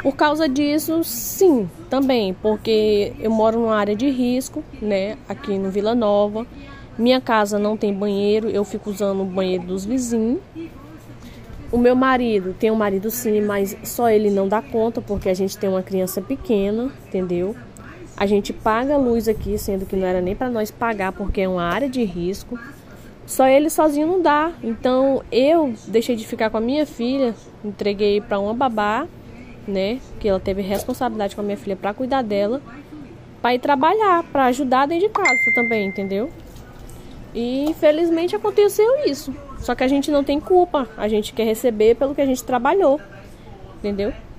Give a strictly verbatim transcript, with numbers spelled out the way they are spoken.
Por causa disso, sim, também, porque eu moro numa área de risco, né, aqui no Vila Nova. Minha casa não tem banheiro, eu fico usando o banheiro dos vizinhos. O meu marido, tem um marido sim, mas só ele não dá conta, porque a gente tem uma criança pequena, entendeu? A gente paga a luz aqui, sendo que não era nem para nós pagar, porque é uma área de risco. Só ele sozinho não dá. Então eu deixei de ficar com a minha filha, entreguei para uma babá, né, que ela teve responsabilidade com a minha filha para cuidar dela, para ir trabalhar, para ajudar dentro de casa também, entendeu? E infelizmente aconteceu isso. Só que a gente não tem culpa, a gente quer receber pelo que a gente trabalhou, entendeu?